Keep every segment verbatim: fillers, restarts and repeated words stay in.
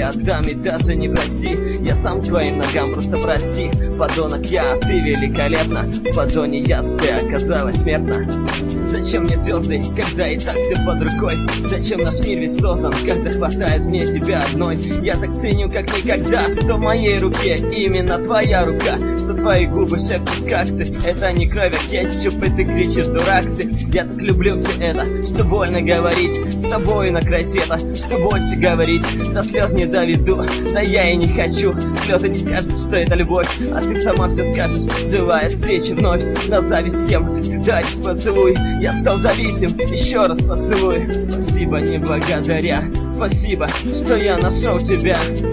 отдам и даже не проси. Я сам к твоим ногам, просто прости. Подонок я, ты великолепна. В поддоне я, ты оказалась смертна. Зачем мне звезды, когда и так все под рукой? Зачем наш мир весь создан, когда хватает мне тебя одной? Я так ценю как никогда, что в моей руке именно твоя рука, что твои губы шепчут как ты. Это не кровь, а кетчуп, и ты кричишь дурак ты. Я так люблю все это, что больно говорить с тобой на край света, что больше говорить, до слез не доведу. Да я и не хочу, слезы не скажут, что это любовь, а ты сама все скажешь. Живая встреча вновь, на зависть всем ты даришь поцелуй. Я стал зависим, еще раз поцелуй. Спасибо, не благодаря. Спасибо, что я нашел тебя.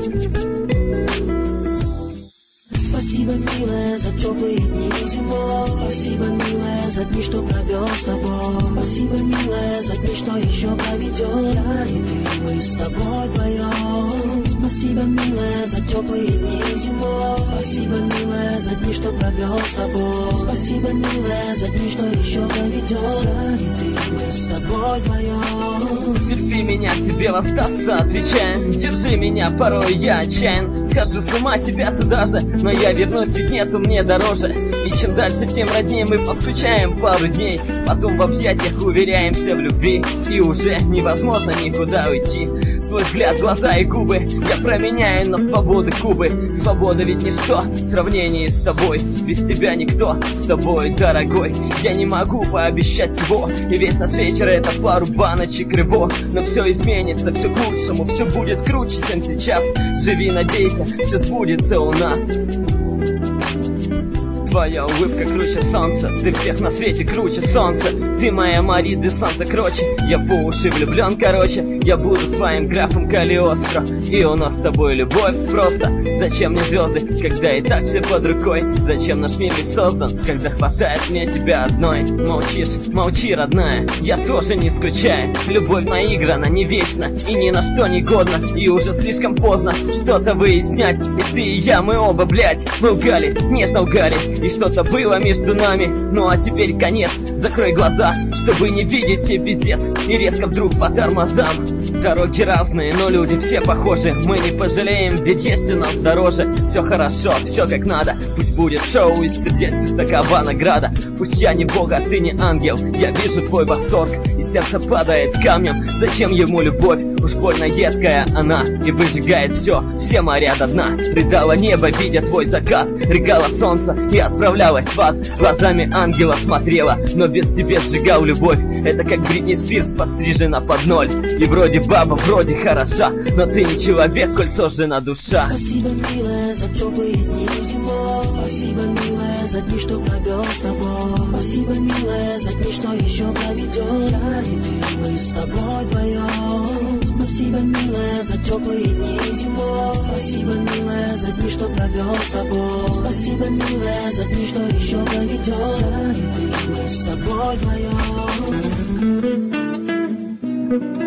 Спасибо, милая, за теплые дни зимой. Спасибо, милая, за дни, что провел с тобой. Спасибо, милая, за дни, что еще проведем. Я и ты, мы с тобой вдвоем. Спасибо, милая, за теплые дни зимой. Спасибо, милая, за дни, что провел с тобой. Спасибо, милая, за дни, что еще проведем. Я и ты, мы с тобой вдвоем. Терпи меня, тебе воздастся, отвечаем. Держи меня, порой я отчаян. Схожу с ума, тебя туда же, но я вернусь, ведь нету мне дороже. И чем дальше, тем роднее мы поскучаем пару дней. Потом в объятиях уверяемся в любви, и уже невозможно никуда уйти. Твой взгляд, глаза и губы я променяю на свободы Кубы. Свобода ведь ничто в сравнении с тобой. Без тебя никто, с тобой, дорогой. Я не могу пообещать всего, и весь наш вечер это пару баночек рыво. Но все изменится, все к лучшему, все будет круче, чем сейчас. Живи, надейся, все сбудется у нас. Твоя улыбка круче солнца, ты всех на свете круче солнца. Ты моя Мари де Санта Кроче, я по уши влюблен, короче. Я буду твоим графом Калиостро, и у нас с тобой любовь просто. Зачем мне звезды, когда и так все под рукой? Зачем наш мир весь создан, когда хватает мне тебя одной? Молчишь, молчи, родная, я тоже не скучаю. Любовь наиграна, не вечна и ни на что не годна. И уже слишком поздно что-то выяснять. И ты и я, мы оба, блядь, мы лгали, нежно лгали. И что-то было между нами, ну а теперь конец. Закрой глаза, чтобы не видеть все пиздец. И резко вдруг по тормозам. Дороги разные, но люди все похожи. Мы не пожалеем, ведь есть у нас дороже. Все хорошо, все как надо. Пусть будет шоу из сердец, пусть такова награда. Пусть я не бог, а ты не ангел. Я вижу твой восторг, и сердце падает камнем. Зачем ему любовь? Уж больно едкая она, и выжигает все, все моря до дна. Рыдало небо, видя твой закат. Рыгало солнце и отправлялась в ад. Глазами ангела смотрела, но без тебя сжигал любовь. Это как Бритни Спирс, подстрижена под ноль. И вроде баба, вроде хороша, но ты не человек, коль сожжена душа. Спасибо, милая, за теплые дни зимой. Спасибо, милая, за дни, что провел с тобой. Спасибо, милая, за дни, что еще проведем. Я и ты, мы с тобой вдвоем. Спасибо, милая, за теплые дни зимой. Спасибо, милая, за дни, что провел с тобой. Спасибо, милая, за дни, что еще проведем. Я и ты, мы с тобой вдвоем.